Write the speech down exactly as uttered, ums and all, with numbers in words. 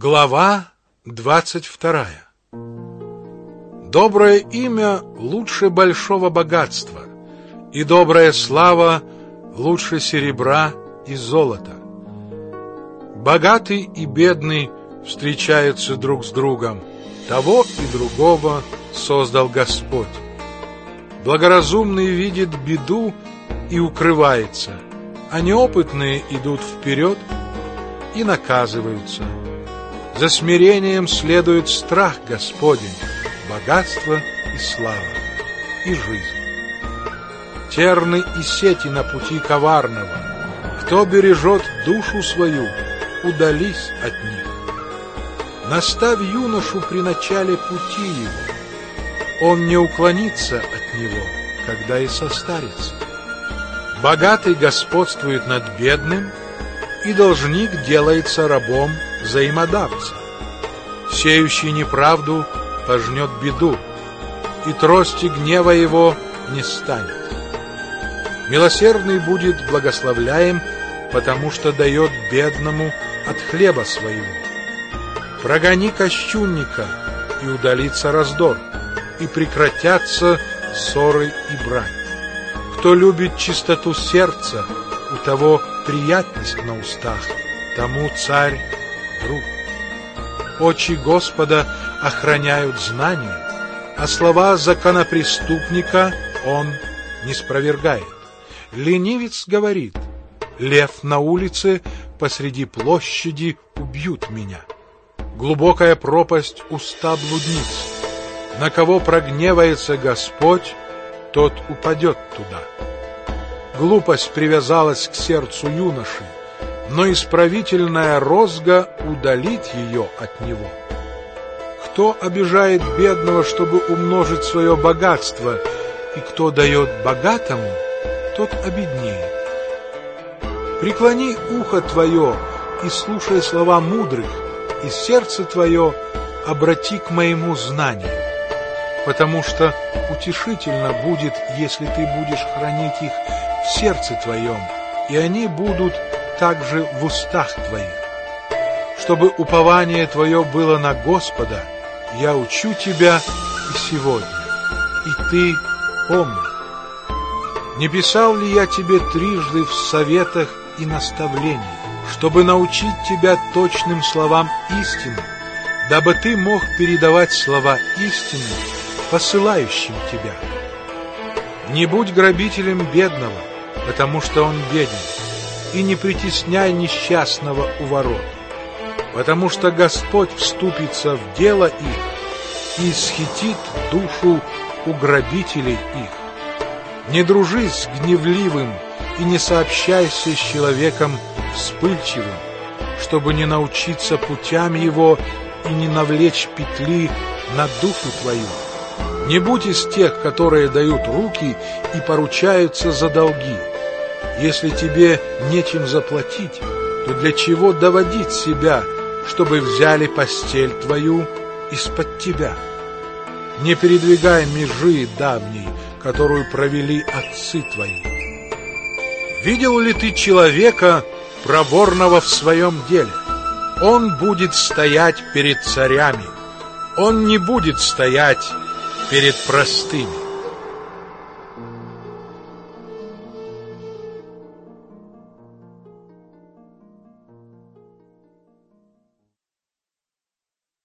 Глава двадцать вторая. Доброе имя лучше большого богатства, и добрая слава лучше серебра и золота. Богатый и бедный встречаются друг с другом, того и другого создал Господь. Благоразумный видит беду и укрывается, а неопытные идут вперед и наказываются. За смирением следует страх Господень, богатство и слава, и жизнь. Терны и сети на пути коварного. Кто бережет душу свою, удались от них. Наставь юношу при начале пути его, он не уклонится от него, когда и состарится. Богатый господствует над бедным, и должник делается рабом взаимодавца. Сеющий неправду пожнет беду, и трости гнева его не станет. Милосердный будет благословляем, потому что дает бедному от хлеба своего. Прогони кощунника, и удалится раздор, и прекратятся ссоры и брань. Кто любит чистоту сердца, у того приятность на устах, тому царь друг. Очи Господа охраняют знания, а слова законопреступника он не спровергает. Ленивец говорит: лев на улице посреди площади убьют меня. Глубокая пропасть уста блудниц. На кого прогневается Господь, тот упадет туда. Глупость привязалась к сердцу юноши, но исправительная розга удалит ее от него. Кто обижает бедного, чтобы умножить свое богатство, и кто дает богатому, тот обеднеет. Преклони ухо твое и слушай слова мудрых, и сердце твое обрати к моему знанию, потому что утешительно будет, если ты будешь хранить их в сердце твоем, и они будут также в устах твоих. Чтобы упование твое было на Господа, я учу тебя и сегодня, и ты помни. Не писал ли я тебе трижды в советах и наставлениях, чтобы научить тебя точным словам истины, дабы ты мог передавать слова истины посылающим тебя? Не будь грабителем бедного, потому что он беден, и не притесняй несчастного у ворот, потому что Господь вступится в дело их и схитит душу у грабителей их. Не дружи с гневливым и не сообщайся с человеком вспыльчивым, чтобы не научиться путям его и не навлечь петли на душу твою. Не будь из тех, которые дают руки и поручаются за долги. Если тебе нечем заплатить, то для чего доводить себя, чтобы взяли постель твою из-под тебя? Не передвигай межи давней, которую провели отцы твои. Видел ли ты человека, проворного в своем деле? Он будет стоять перед царями, он не будет стоять перед простыми.